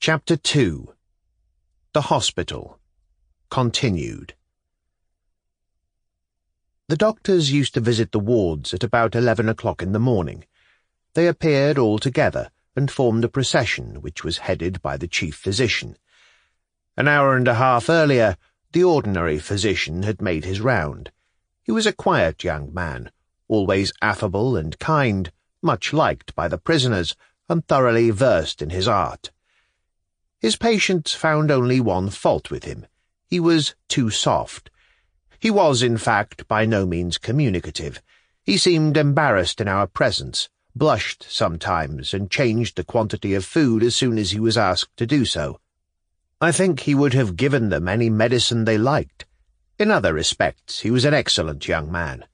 Chapter 2. The Hospital. Continued. The doctors used to visit the wards at about 11 o'clock in the morning. They appeared all together and formed a procession which was headed by the chief physician. An hour and a half earlier, the ordinary physician had made his round. He was a quiet young man, always affable and kind, much liked by the prisoners, and thoroughly versed in his art. His patients found only one fault with him. He was too soft. He was, in fact, by no means communicative. He seemed embarrassed in our presence, blushed sometimes, and changed the quantity of food as soon as he was asked to do so. I think he would have given them any medicine they liked. In other respects, he was an excellent young man.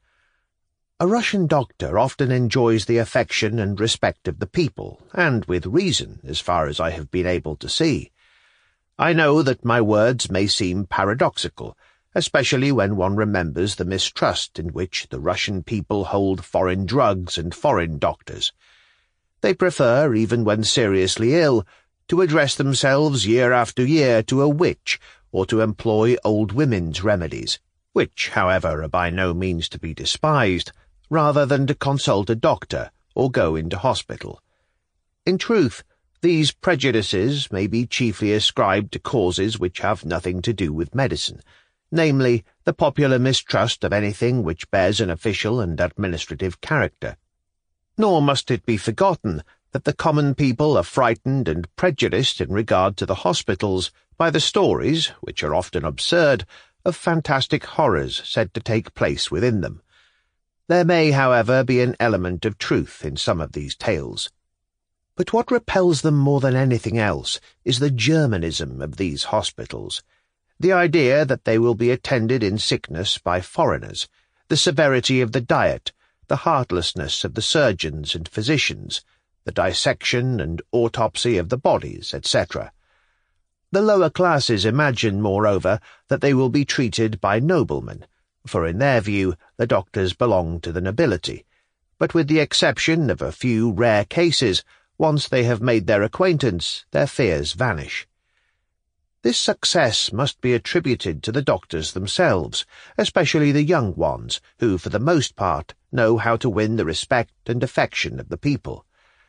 A Russian doctor often enjoys the affection and respect of the people, and with reason, as far as I have been able to see. I know that my words may seem paradoxical, especially when one remembers the mistrust in which the Russian people hold foreign drugs and foreign doctors. They prefer, even when seriously ill, to address themselves year after year to a witch, or to employ old women's remedies, which, however, are by no means to be despised, rather than to consult a doctor or go into hospital. In truth, these prejudices may be chiefly ascribed to causes which have nothing to do with medicine, namely, the popular mistrust of anything which bears an official and administrative character. Nor must it be forgotten that the common people are frightened and prejudiced in regard to the hospitals by the stories, which are often absurd, of fantastic horrors said to take place within them. There may, however, be an element of truth in some of these tales. But what repels them more than anything else is the Germanism of these hospitals, the idea that they will be attended in sickness by foreigners, the severity of the diet, the heartlessness of the surgeons and physicians, the dissection and autopsy of the bodies, etc. The lower classes imagine, moreover, that they will be treated by noblemen, for in their view the doctors belong to the nobility, but with the exception of a few rare cases, once they have made their acquaintance, their fears vanish. This success must be attributed to the doctors themselves, especially the young ones, who, for the most part, know how to win the respect and affection of the people.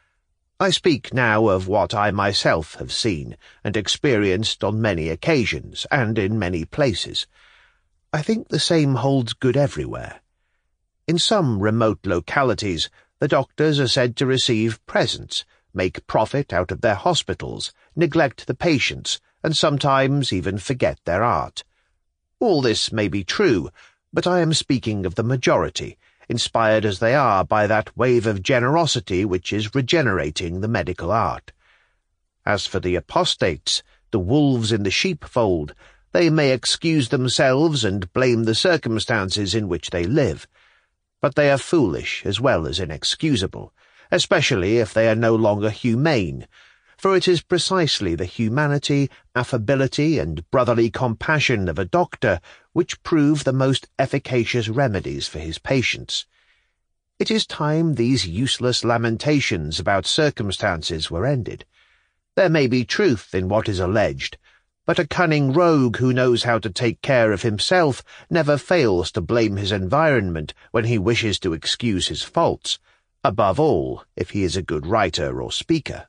I speak now of what I myself have seen and experienced on many occasions and in many places. I think the same holds good everywhere. In some remote localities, the doctors are said to receive presents, make profit out of their hospitals, neglect the patients, and sometimes even forget their art. All this may be true, but I am speaking of the majority, inspired as they are by that wave of generosity which is regenerating the medical art. As for the apostates, the wolves in the sheepfold, they may excuse themselves and blame the circumstances in which they live, but they are foolish as well as inexcusable, especially if they are no longer humane, for it is precisely the humanity, affability, and brotherly compassion of a doctor which prove the most efficacious remedies for his patients. It is time these useless lamentations about circumstances were ended. There may be truth in what is alleged, but a cunning rogue who knows how to take care of himself never fails to blame his environment when he wishes to excuse his faults, above all if he is a good writer or speaker.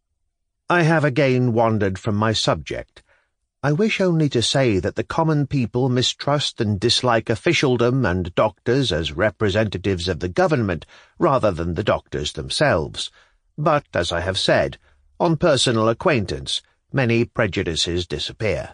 I have again wandered from my subject. I wish only to say that the common people mistrust and dislike officialdom and doctors as representatives of the government rather than the doctors themselves. But, as I have said, on personal acquaintance, many prejudices disappear.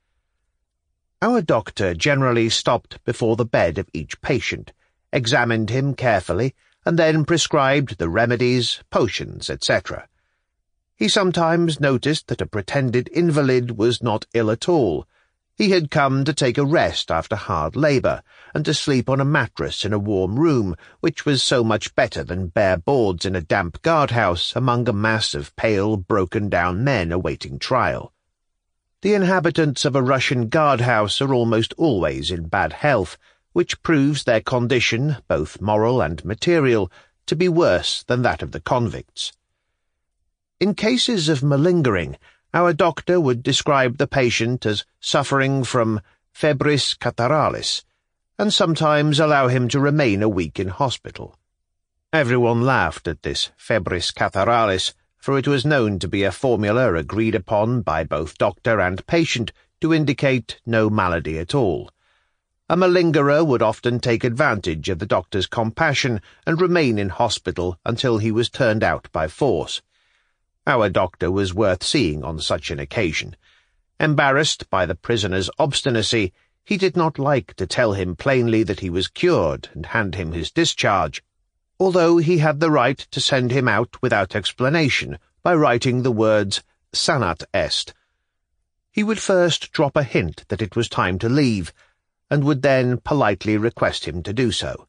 Our doctor generally stopped before the bed of each patient, examined him carefully, and then prescribed the remedies, potions, etc. He sometimes noticed that a pretended invalid was not ill at all. He had come to take a rest after hard labour, and to sleep on a mattress in a warm room, which was so much better than bare boards in a damp guardhouse among a mass of pale, broken-down men awaiting trial. The inhabitants of a Russian guardhouse are almost always in bad health, which proves their condition, both moral and material, to be worse than that of the convicts. In cases of malingering, Our doctor would describe the patient as suffering from febris catarrhalis, and sometimes allow him to remain a week in hospital. Everyone laughed at this febris catarrhalis, for it was known to be a formula agreed upon by both doctor and patient to indicate no malady at all. A malingerer would often take advantage of the doctor's compassion and remain in hospital until he was turned out by force. Our doctor was worth seeing on such an occasion. Embarrassed by the prisoner's obstinacy, he did not like to tell him plainly that he was cured and hand him his discharge, although he had the right to send him out without explanation by writing the words sanat est. He would first drop a hint that it was time to leave, and would then politely request him to do so.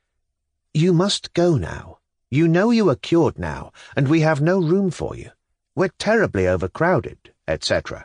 "You must go now. You know you are cured now, and we have no room for you. We're terribly overcrowded," etc.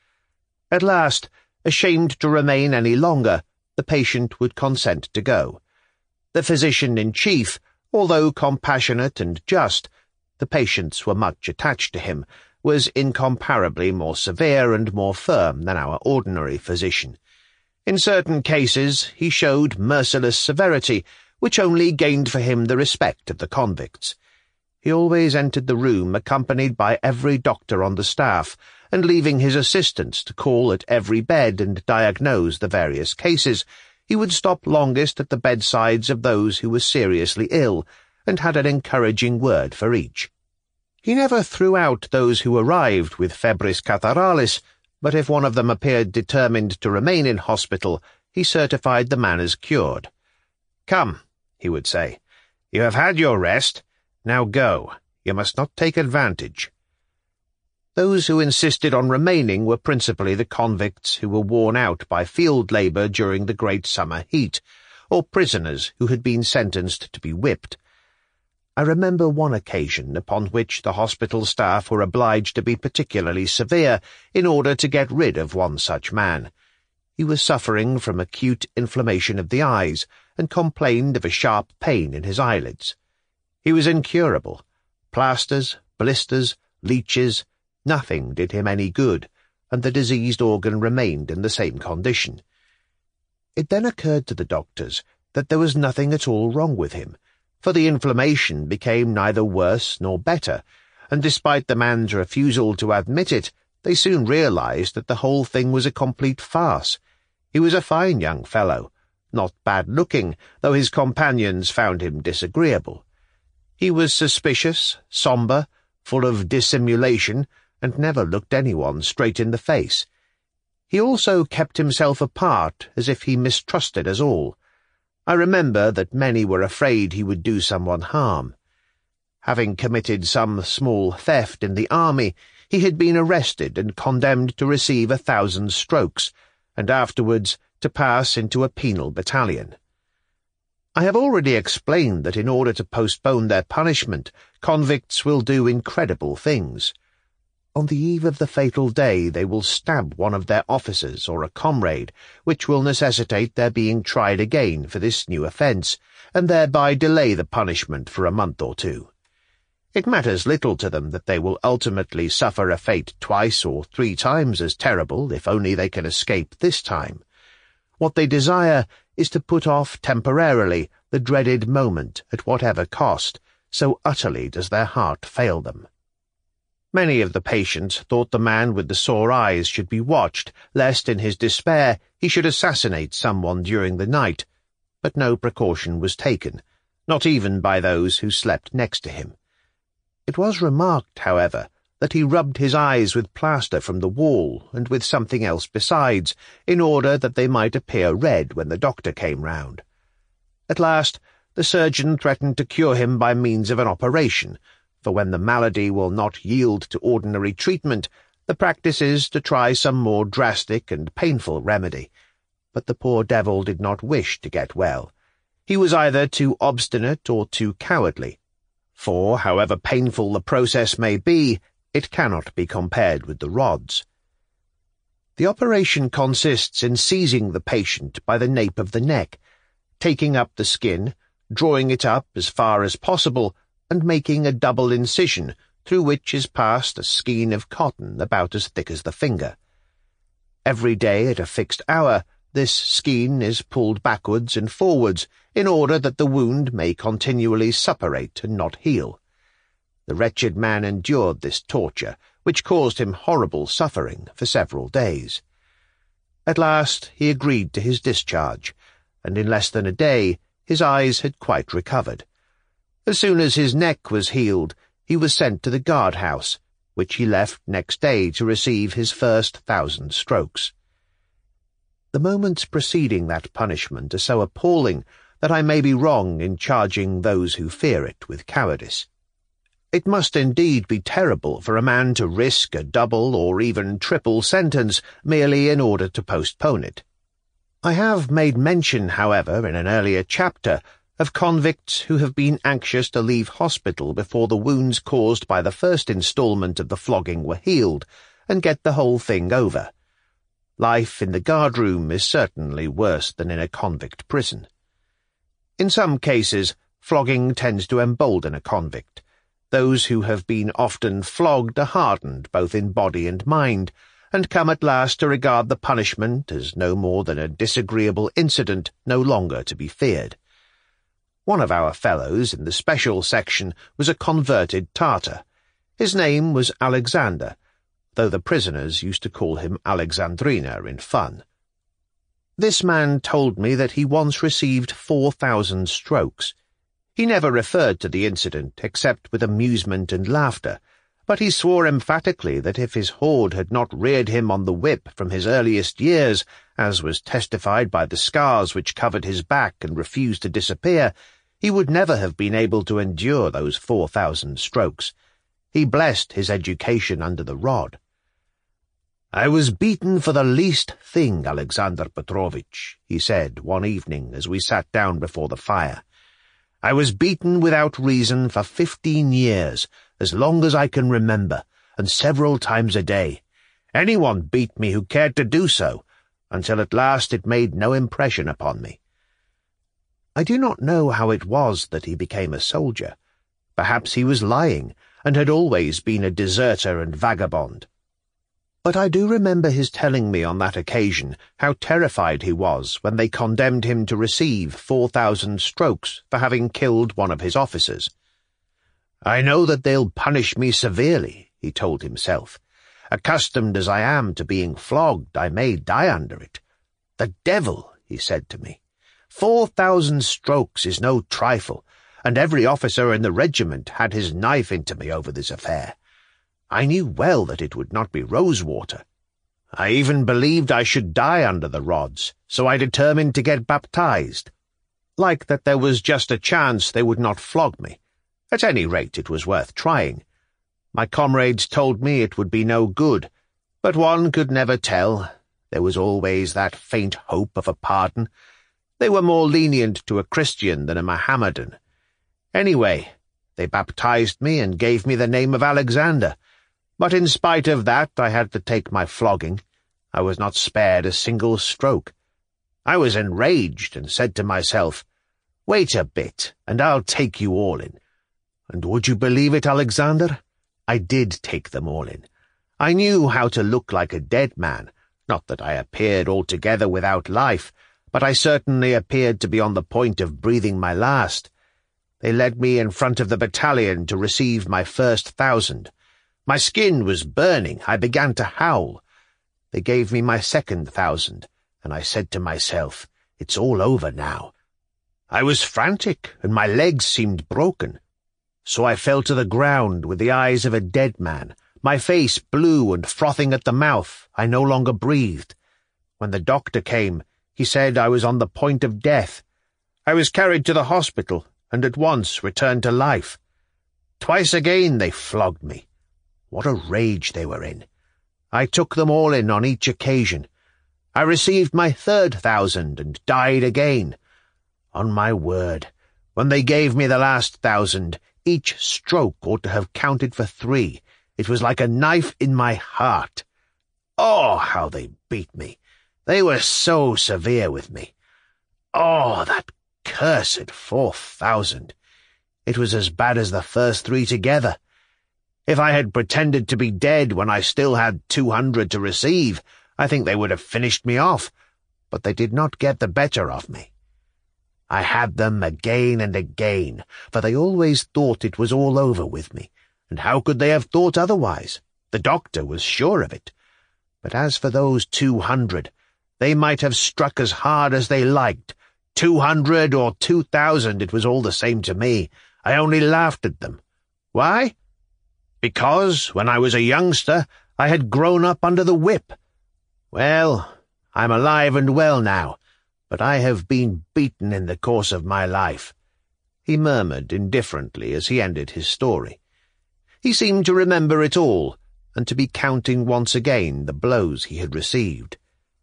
At last, ashamed to remain any longer, the patient would consent to go. The physician-in-chief, although compassionate and just, the patients were much attached to him, was incomparably more severe and more firm than our ordinary physician. In certain cases he showed merciless severity, which only gained for him the respect of the convicts. He always entered the room accompanied by every doctor on the staff, and leaving his assistants to call at every bed and diagnose the various cases, he would stop longest at the bedsides of those who were seriously ill, and had an encouraging word for each. He never threw out those who arrived with febris catarrhalis, but if one of them appeared determined to remain in hospital, he certified the man as cured. "Come," he would say, "you have had your rest. Now go. You must not take advantage." Those who insisted on remaining were principally the convicts who were worn out by field labour during the great summer heat, or prisoners who had been sentenced to be whipped. I remember one occasion upon which the hospital staff were obliged to be particularly severe in order to get rid of one such man. He was suffering from acute inflammation of the eyes, and complained of a sharp pain in his eyelids. He was incurable. Plasters, blisters, leeches, nothing did him any good, and the diseased organ remained in the same condition. It then occurred to the doctors that there was nothing at all wrong with him, for the inflammation became neither worse nor better, and despite the man's refusal to admit it, they soon realized that the whole thing was a complete farce. He was a fine young fellow, not bad-looking, though his companions found him disagreeable. He was suspicious, sombre, full of dissimulation, and never looked anyone straight in the face. He also kept himself apart, as if he mistrusted us all. I remember that many were afraid he would do someone harm. Having committed some small theft in the army, he had been arrested and condemned to receive 1,000 strokes, and afterwards to pass into a penal battalion. I have already explained that in order to postpone their punishment, convicts will do incredible things. On the eve of the fatal day they will stab one of their officers or a comrade, which will necessitate their being tried again for this new offence, and thereby delay the punishment for a month or two. It matters little to them that they will ultimately suffer a fate 2 or 3 times as terrible if only they can escape this time. What they desire is to put off temporarily the dreaded moment at whatever cost, so utterly does their heart fail them. Many of the patients thought the man with the sore eyes should be watched, lest in his despair he should assassinate someone during the night, but no precaution was taken, not even by those who slept next to him. It was remarked, however, that he rubbed his eyes with plaster from the wall and with something else besides, in order that they might appear red when the doctor came round. At last the surgeon threatened to cure him by means of an operation, for when the malady will not yield to ordinary treatment, the practice is to try some more drastic and painful remedy. But the poor devil did not wish to get well. He was either too obstinate or too cowardly, for, however painful the process may be, it cannot be compared with the rods. The operation consists in seizing the patient by the nape of the neck, taking up the skin, drawing it up as far as possible, and making a double incision through which is passed a skein of cotton about as thick as the finger. Every day at a fixed hour, this skein is pulled backwards and forwards in order that the wound may continually suppurate and not heal. The wretched man endured this torture, which caused him horrible suffering for several days. At last he agreed to his discharge, and in less than a day his eyes had quite recovered. As soon as his neck was healed, he was sent to the guard-house, which he left next day to receive his first 1,000 strokes. The moments preceding that punishment are so appalling that I may be wrong in charging those who fear it with cowardice. It must indeed be terrible for a man to risk a double or even triple sentence merely in order to postpone it. I have made mention, however, in an earlier chapter, of convicts who have been anxious to leave hospital before the wounds caused by the first instalment of the flogging were healed, and get the whole thing over. Life in the guard-room is certainly worse than in a convict prison. In some cases, flogging tends to embolden a convict. Those who have been often flogged are hardened both in body and mind, and come at last to regard the punishment as no more than a disagreeable incident no longer to be feared. One of our fellows in the special section was a converted Tartar. His name was Alexander, though the prisoners used to call him Alexandrina in fun. This man told me that he once received 4,000 strokes. He never referred to the incident except with amusement and laughter, but he swore emphatically that if his horde had not reared him on the whip from his earliest years, as was testified by the scars which covered his back and refused to disappear, he would never have been able to endure those 4,000 strokes. He blessed his education under the rod. "I was beaten for the least thing, Alexander Petrovitch," he said one evening as we sat down before the fire. "I was beaten without reason for 15 years, as long as I can remember, and several times a day. Anyone beat me who cared to do so, until at last it made no impression upon me." I do not know how it was that he became a soldier. Perhaps he was lying, and had always been a deserter and vagabond. But I do remember his telling me on that occasion how terrified he was when they condemned him to receive 4,000 strokes for having killed one of his officers. "I know that they'll punish me severely," he told himself. "Accustomed as I am to being flogged, I may die under it. The devil," he said to me. 4,000 strokes is no trifle, and every officer in the regiment had his knife into me over this affair. I knew well that it would not be rosewater. I even believed I should die under the rods, so I determined to get baptized. Like that there was just a chance they would not flog me. At any rate, it was worth trying. My comrades told me it would be no good, but one could never tell. There was always that faint hope of a pardon. They were more lenient to a Christian than a Mohammedan. Anyway, they baptized me and gave me the name of Alexander, but in spite of that I had to take my flogging. I was not spared a single stroke. I was enraged and said to myself, "Wait a bit, and I'll take you all in." And would you believe it, Alexander? I did take them all in. I knew how to look like a dead man, not that I appeared altogether without life, but I certainly appeared to be on the point of breathing my last. They led me in front of the battalion to receive my first 1,000. My skin was burning. I began to howl. They gave me my second 1,000, and I said to myself, "It's all over now." I was frantic, and my legs seemed broken. So I fell to the ground with the eyes of a dead man, my face blue and frothing at the mouth. I no longer breathed. When the doctor came, he said I was on the point of death. I was carried to the hospital, and at once returned to life. Twice again they flogged me. What a rage they were in! I took them all in on each occasion. I received my third 1,000 and died again. On my word, when they gave me the last 1,000, each stroke ought to have counted for 3. It was like a knife in my heart. Oh, how they beat me! They were so severe with me. Oh, that cursed 4,000! It was as bad as the first 3 together. If I had pretended to be dead when I still had 200 to receive, I think they would have finished me off, but they did not get the better of me. I had them again and again, for they always thought it was all over with me, and how could they have thought otherwise? The doctor was sure of it. But as for those 200, they might have struck as hard as they liked. 200 or 2,000, it was all the same to me. I only laughed at them. Why? Because, when I was a youngster, I had grown up under the whip. Well, I'm alive and well now, but I have been beaten in the course of my life," he murmured indifferently as he ended his story. He seemed to remember it all, and to be counting once again the blows he had received.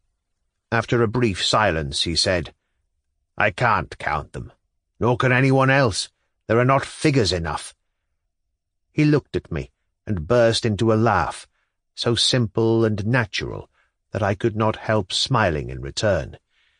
After a brief silence he said, "I can't count them, nor can anyone else. There are not figures enough." He looked at me and burst into a laugh, so simple and natural that I could not help smiling in return.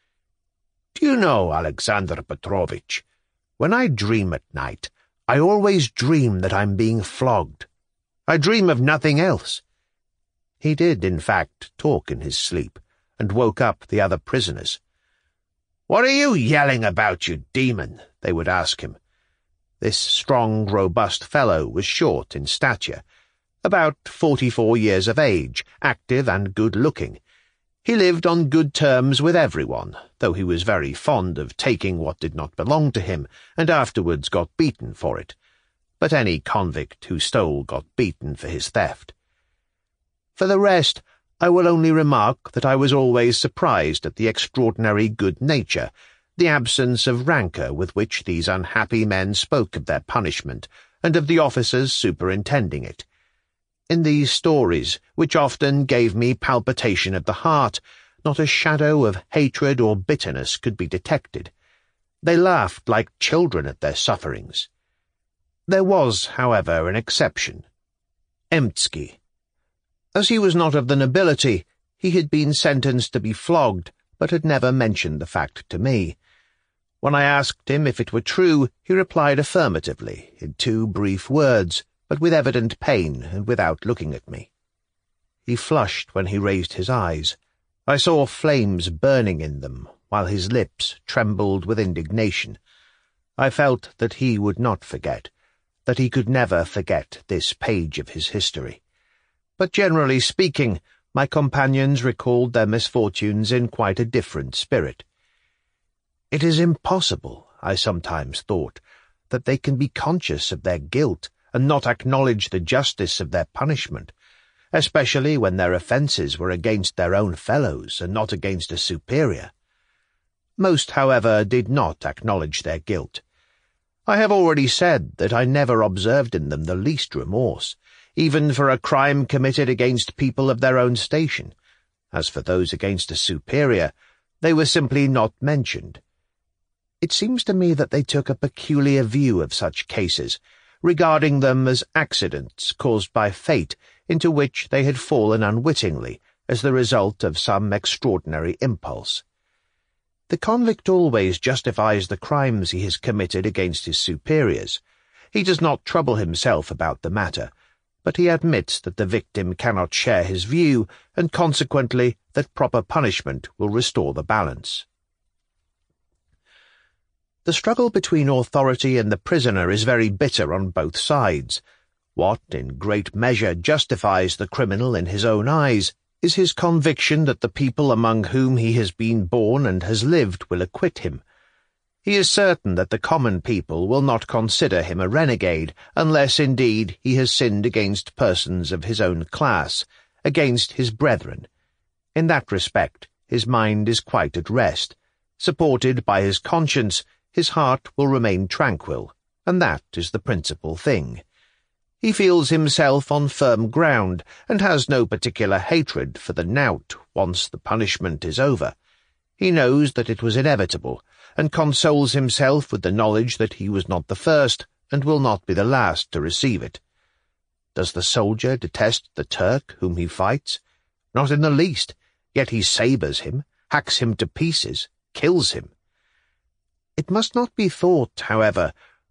"Do you know, Alexander Petrovitch, when I dream at night, I always dream that I'm being flogged. I dream of nothing else." He did, in fact, talk in his sleep, and woke up the other prisoners. "What are you yelling about, you demon?" they would ask him. This strong, robust fellow was short in stature, about 44 years of age, active and good-looking. He lived on good terms with everyone, though he was very fond of taking what did not belong to him, and afterwards got beaten for it. But any convict who stole got beaten for his theft. For the rest, I will only remark that I was always surprised at the extraordinary good nature, the absence of rancour with which these unhappy men spoke of their punishment, and of the officers superintending it. In these stories, which often gave me palpitation of the heart, not a shadow of hatred or bitterness could be detected. They laughed like children at their sufferings. There was, however, an exception. Emtsky. As he was not of the nobility, he had been sentenced to be flogged, but had never mentioned the fact to me. When I asked him if it were true, he replied affirmatively, in 2 brief words, but with evident pain and without looking at me. He flushed when he raised his eyes. I saw flames burning in them, while his lips trembled with indignation. I felt that he would not forget, that he could never forget this page of his history. But generally speaking, my companions recalled their misfortunes in quite a different spirit. It is impossible, I sometimes thought, that they can be conscious of their guilt and not acknowledge the justice of their punishment, especially when their offences were against their own fellows and not against a superior. Most, however, did not acknowledge their guilt. I have already said that I never observed in them the least remorse, even for a crime committed against people of their own station. As for those against a superior, they were simply not mentioned. It seems to me that they took a peculiar view of such cases, regarding them as accidents caused by fate into which they had fallen unwittingly as the result of some extraordinary impulse. The convict always justifies the crimes he has committed against his superiors. He does not trouble himself about the matter, but he admits that the victim cannot share his view, and consequently that proper punishment will restore the balance. The struggle between authority and the prisoner is very bitter on both sides. What, in great measure, justifies the criminal in his own eyes is his conviction that the people among whom he has been born and has lived will acquit him. He is certain that the common people will not consider him a renegade, unless, indeed, he has sinned against persons of his own class, against his brethren. In that respect, his mind is quite at rest. Supported by his conscience, his heart will remain tranquil, and that is the principal thing. He feels himself on firm ground, and has no particular hatred for the knout once the punishment is over. He knows that it was inevitable, and consoles himself with the knowledge that he was not the first, and will not be the last to receive it. Does the soldier detest the Turk whom he fights? Not in the least, yet he sabres him, hacks him to pieces, kills him. It must not be thought, however,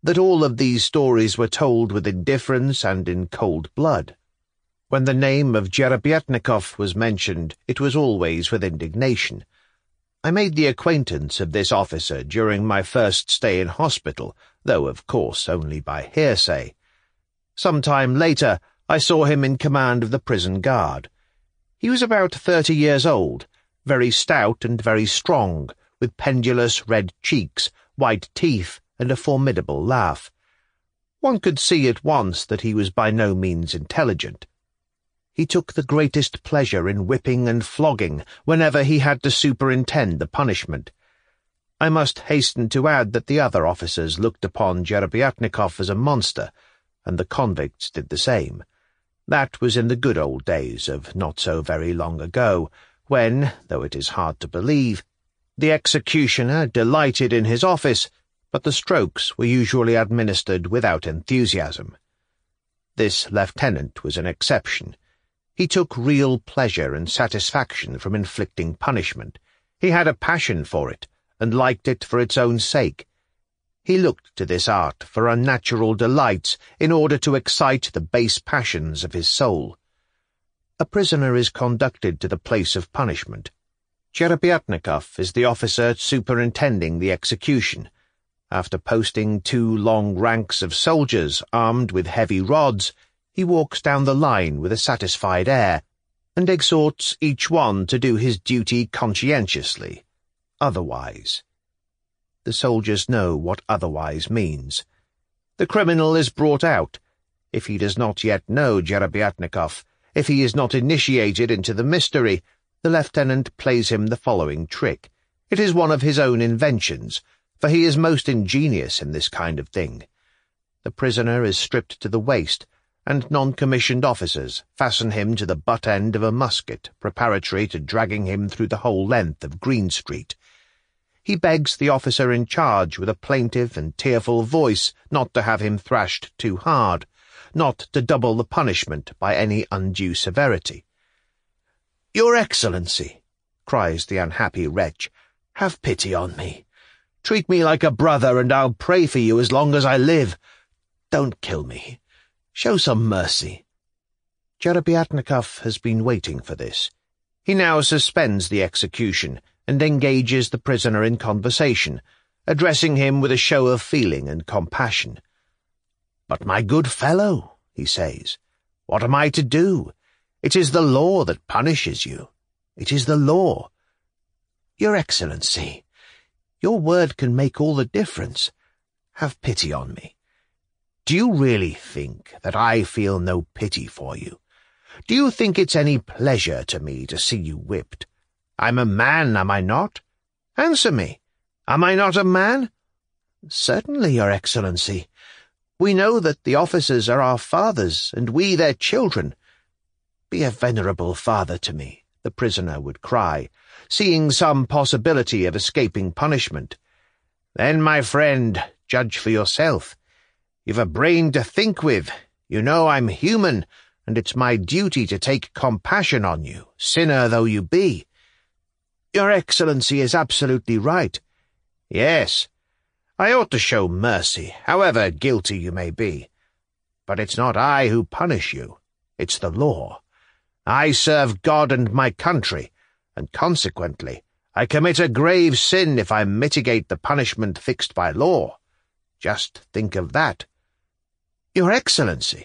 that all of these stories were told with indifference and in cold blood. When the name of Jerebiatnikov was mentioned, it was always with indignation. I made the acquaintance of this officer during my first stay in hospital, though of course only by hearsay. Some time later, I saw him in command of the prison guard. He was about 30 years old, very stout and very strong, with pendulous red cheeks, white teeth, and a formidable laugh. One could see at once that he was by no means intelligent. He took the greatest pleasure in whipping and flogging whenever he had to superintend the punishment. I must hasten to add that the other officers looked upon Jerebiatnikov as a monster, and the convicts did the same. That was in the good old days of not so very long ago, when, though it is hard to believe, the executioner delighted in his office, but the strokes were usually administered without enthusiasm. This lieutenant was an exception. He took real pleasure and satisfaction from inflicting punishment. He had a passion for it, and liked it for its own sake. He looked to this art for unnatural delights in order to excite the base passions of his soul. A prisoner is conducted to the place of punishment. Jerebiatnikov is the officer superintending the execution. After posting 2 long ranks of soldiers armed with heavy rods, he walks down the line with a satisfied air, and exhorts each one to do his duty conscientiously. Otherwise. The soldiers know what otherwise means. The criminal is brought out. If he does not yet know Jerebiatnikov, if he is not initiated into the mystery, the lieutenant plays him the following trick. It is one of his own inventions, for he is most ingenious in this kind of thing. The prisoner is stripped to the waist, and non-commissioned officers fasten him to the butt-end of a musket preparatory to dragging him through the whole length of Green Street. He begs the officer in charge with a plaintive and tearful voice not to have him thrashed too hard, not to double the punishment by any undue severity. "Your Excellency," cries the unhappy wretch, "have pity on me. Treat me like a brother, and I'll pray for you as long as I live. Don't kill me. Show some mercy." Jerebiatnikov has been waiting for this. He now suspends the execution and engages the prisoner in conversation, addressing him with a show of feeling and compassion. "But my good fellow," he says, "what am I to do? It is the law that punishes you. It is the law." "Your Excellency, your word can make all the difference. Have pity on me. Do you really think that I feel no pity for you? Do you think it's any pleasure to me to see you whipped? I'm a man, am I not? Answer me. Am I not a man?" "Certainly, Your Excellency. We know that the officers are our fathers, and we their children." "Be a venerable father to me," the prisoner would cry, seeing some possibility of escaping punishment. "Then, my friend, judge for yourself. You've a brain to think with. You know I'm human, and it's my duty to take compassion on you, sinner though you be." "Your Excellency is absolutely right." "Yes, I ought to show mercy, however guilty you may be. But it's not I who punish you. It's the law. I serve God and my country, and consequently I commit a grave sin if I mitigate the punishment fixed by law. Just think of that." "Your Excellency."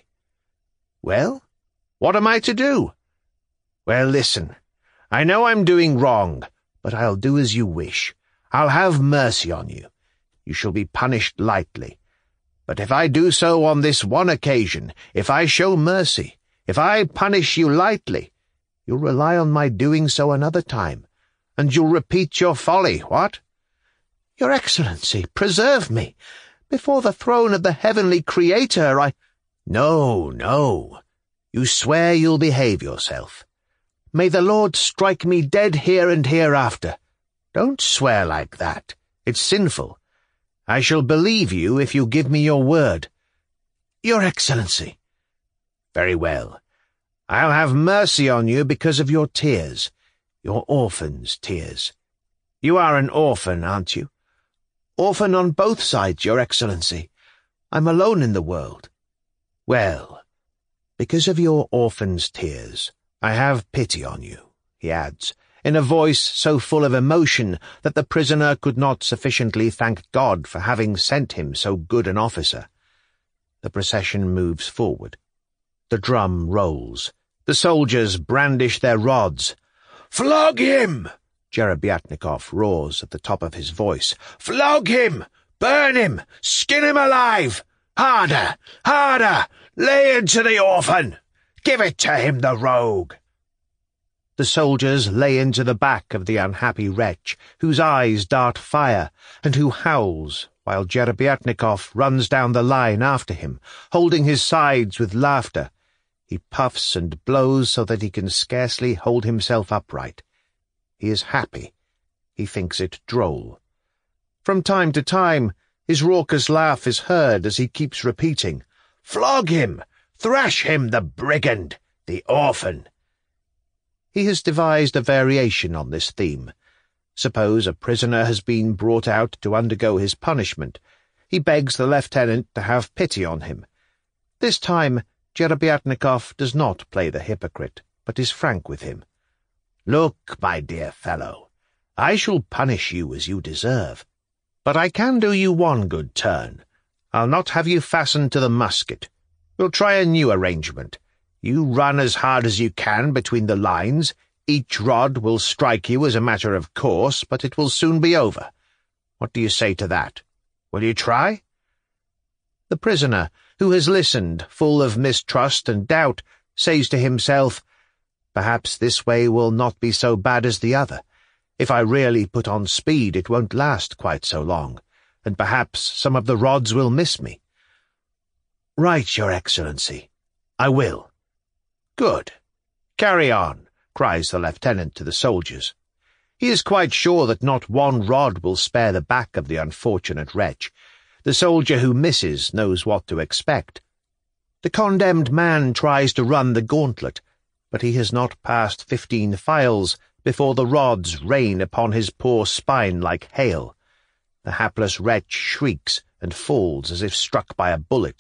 "Well, what am I to do?" "Well, listen. I know I'm doing wrong, but I'll do as you wish. I'll have mercy on you. You shall be punished lightly. But if I do so on this one occasion, if I show mercy, if I punish you lightly, you'll rely on my doing so another time, and you'll repeat your folly, what?" "Your Excellency, preserve me. Before the throne of the heavenly Creator, I—" "No, no. You swear you'll behave yourself." "May the Lord strike me dead here and hereafter." "Don't swear like that. It's sinful. I shall believe you if you give me your word." "Your Excellency." "Very well. I'll have mercy on you because of your tears, your orphan's tears. You are an orphan, aren't you?" "Orphan on both sides, Your Excellency. I'm alone in the world. Well, because of your orphan's tears, I have pity on you," he adds, in a voice so full of emotion that the prisoner could not sufficiently thank God for having sent him so good an officer. The procession moves forward. The drum rolls. The soldiers brandish their rods. "Flog him!" Jerebiatnikov roars at the top of his voice. "Flog him! Burn him! Skin him alive! Harder! Harder! Lay into the orphan! Give it to him, the rogue!" The soldiers lay into the back of the unhappy wretch, whose eyes dart fire, and who howls, while Jerebiatnikov runs down the line after him, holding his sides with laughter. He puffs and blows so that he can scarcely hold himself upright. He is happy. He thinks it droll. From time to time, his raucous laugh is heard as he keeps repeating, "Flog him! Thrash him, the brigand, the orphan!" He has devised a variation on this theme. Suppose a prisoner has been brought out to undergo his punishment. He begs the lieutenant to have pity on him. This time, Jerebiatnikov does not play the hypocrite, but is frank with him. "Look, my dear fellow, I shall punish you as you deserve. But I can do you one good turn. I'll not have you fastened to the musket. We'll try a new arrangement. You run as hard as you can between the lines. Each rod will strike you as a matter of course, but it will soon be over. What do you say to that? Will you try?" The prisoner, who has listened, full of mistrust and doubt, says to himself, "Perhaps this way will not be so bad as the other. If I really put on speed, it won't last quite so long, and perhaps some of the rods will miss me." "Right, Your Excellency. I will." "Good. Carry on," cries the lieutenant to the soldiers. He is quite sure that not one rod will spare the back of the unfortunate wretch. The soldier who misses knows what to expect. The condemned man tries to run the gauntlet, but he has not passed 15 files before the rods rain upon his poor spine like hail. The hapless wretch shrieks and falls as if struck by a bullet.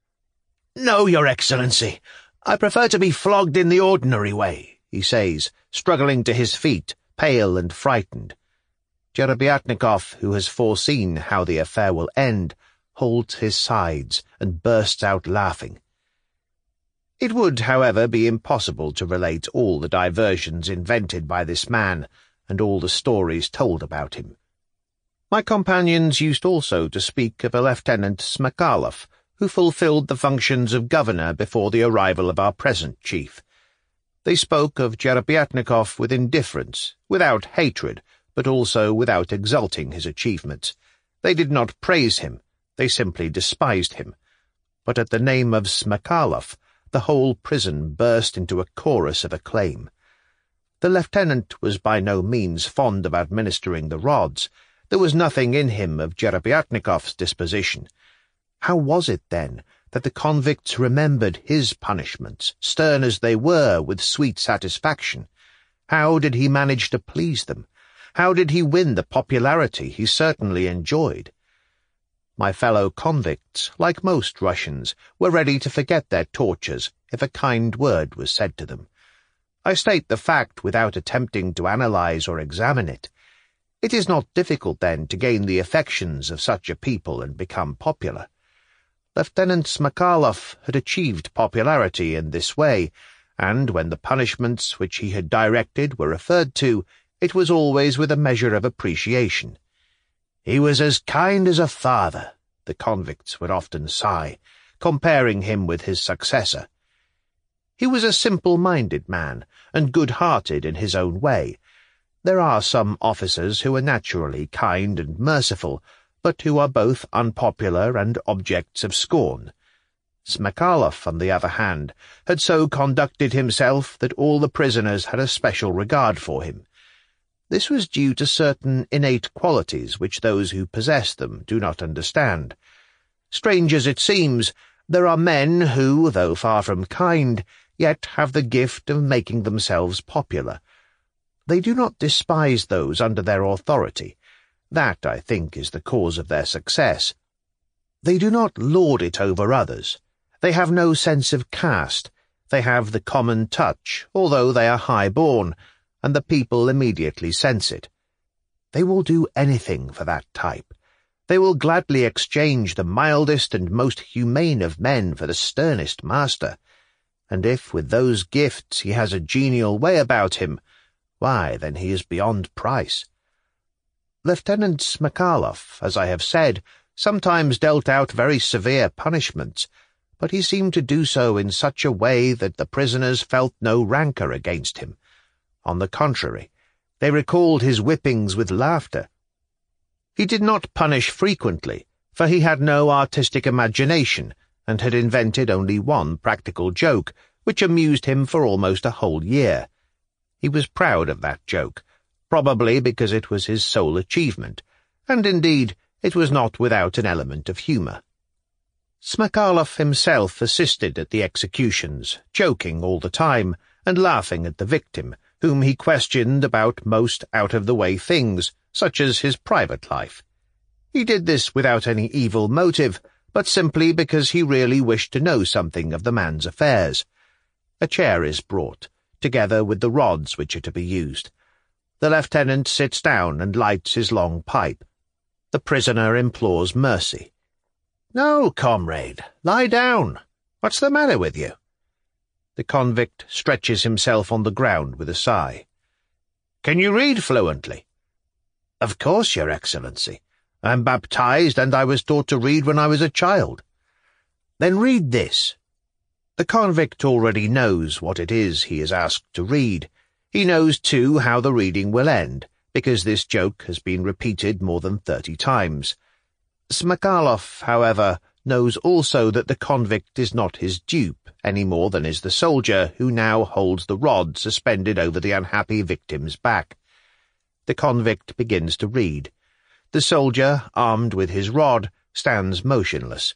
"No, Your Excellency, I prefer to be flogged in the ordinary way," he says, struggling to his feet, pale and frightened. Jerebiatnikov, who has foreseen how the affair will end, holds his sides and bursts out laughing. It would, however, be impossible to relate all the diversions invented by this man, and all the stories told about him. My companions used also to speak of a Lieutenant Smakalov, who fulfilled the functions of governor before the arrival of our present chief. They spoke of Jerebiatnikov with indifference, without hatred, but also without exalting his achievements. They did not praise him, they simply despised him. But at the name of Smakalov, the whole prison burst into a chorus of acclaim. The lieutenant was by no means fond of administering the rods. There was nothing in him of Jerebiatnikov's disposition. How was it, then, that the convicts remembered his punishments, stern as they were, with sweet satisfaction? How did he manage to please them? How did he win the popularity he certainly enjoyed? My fellow convicts, like most Russians, were ready to forget their tortures if a kind word was said to them. I state the fact without attempting to analyze or examine it. It is not difficult, then, to gain the affections of such a people and become popular. Lieutenant Smakalov had achieved popularity in this way, and when the punishments which he had directed were referred to, it was always with a measure of appreciation. "He was as kind as a father," the convicts would often sigh, comparing him with his successor. He was a simple-minded man, and good-hearted in his own way. There are some officers who are naturally kind and merciful, but who are both unpopular and objects of scorn. Smakalov, on the other hand, had so conducted himself that all the prisoners had a special regard for him. This was due to certain innate qualities which those who possess them do not understand. Strange as it seems, there are men who, though far from kind, yet have the gift of making themselves popular. They do not despise those under their authority. That, I think, is the cause of their success. They do not lord it over others. They have no sense of caste. They have the common touch, although they are high-born, and the people immediately sense it. They will do anything for that type. They will gladly exchange the mildest and most humane of men for the sternest master. And if with those gifts he has a genial way about him, why, then he is beyond price. Lieutenant Smekhalov, as I have said, sometimes dealt out very severe punishments, but he seemed to do so in such a way that the prisoners felt no rancour against him. On the contrary, they recalled his whippings with laughter. He did not punish frequently, for he had no artistic imagination, and had invented only one practical joke, which amused him for almost a whole year. He was proud of that joke, probably because it was his sole achievement, and indeed it was not without an element of humour. Smekhalov himself assisted at the executions, joking all the time, and laughing at the victim, whom he questioned about most out-of-the-way things, such as his private life. He did this without any evil motive, but simply because he really wished to know something of the man's affairs. A chair is brought, together with the rods which are to be used. The lieutenant sits down and lights his long pipe. The prisoner implores mercy. "No, comrade, lie down. What's the matter with you?" The convict stretches himself on the ground with a sigh. "Can you read fluently?" "Of course, Your Excellency. I am baptized, and I was taught to read when I was a child." "Then read this." The convict already knows what it is he is asked to read. He knows, too, how the reading will end, because this joke has been repeated more than 30 times. Smekhalov, however, knows also that the convict is not his dupe, any more than is the soldier who now holds the rod suspended over the unhappy victim's back. The convict begins to read. The soldier, armed with his rod, stands motionless.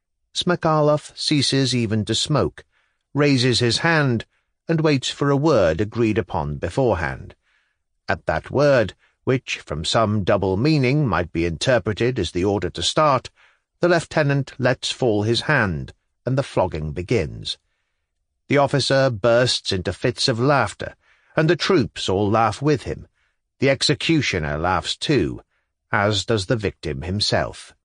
Smekhalov ceases even to smoke, raises his hand, and waits for a word agreed upon beforehand. At that word, which from some double meaning might be interpreted as the order to start, the lieutenant lets fall his hand, and the flogging begins. The officer bursts into fits of laughter, and the troops all laugh with him. The executioner laughs too, as does the victim himself.